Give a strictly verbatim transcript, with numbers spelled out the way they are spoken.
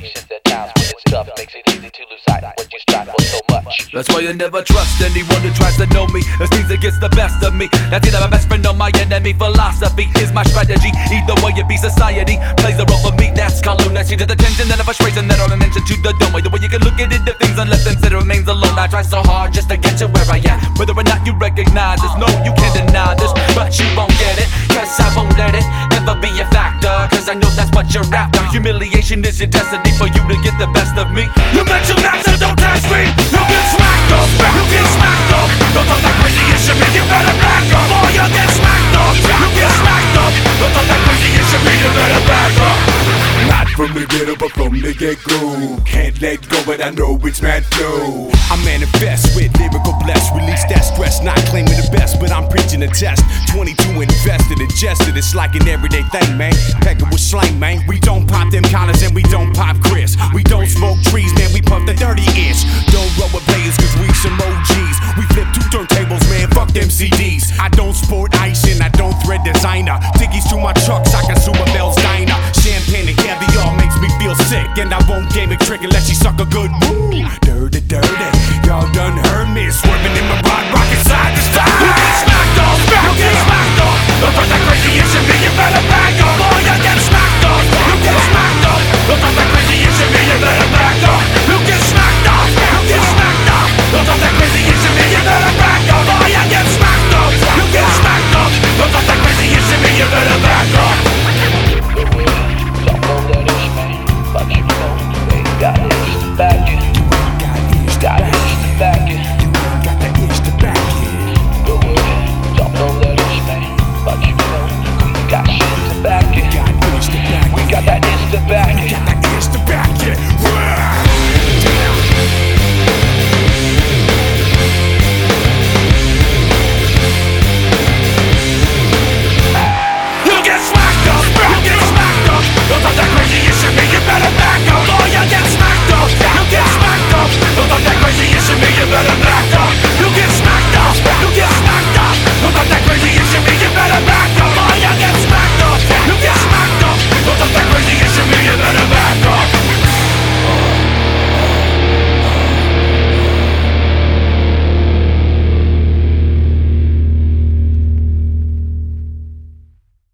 situations at times when it's tough makes it easy to lose sight of what you strive for so much. That's why I never trust anyone who tries to know me. As things that gets the best of me. That's either my best friend or my enemy. Philosophy is my strategy. Either way it be, society plays a role for me. That's called lunacy. To the tension and the frustration that all an engine to the dome. The way you can look at it, the things unless then it remains alone. I try so hard just to get to where I am. Whether or not you recognize this, no, you can't deny this. But you won't get it, cause I won't let it ever be a factor. Cause I know that's what you're after. Humiliation is your destiny for you to get the best of me. You bet your max so don't test me. You get smacked up, you get smacked up. Don't talk that crazy, it should be you better back up. Or you get smacked up, you get smacked up. Don't talk that crazy, it should be you better back up. Not from the ghetto, but from the get-go. Can't let go, but I know it's mad flow. I manifest with lyrical bless. Release that stress, not claiming the best, but I'm preaching the test. twenty-two invested, ingested, it's like an everyday thing, man. Pecking with slang, man. We don't pop them collars and we don't pop Chris. We don't smoke trees, man, we puff the dirty ish. Don't roll with players, cause we some O Gs. We flip two turntables, man, fuck them C Ds. I don't sport ice and I don't thread designer. Tickies to my trucks, I consume a Bell's Diner. Champagne and caviar makes me feel sick, and I won't game a trick unless she suck a good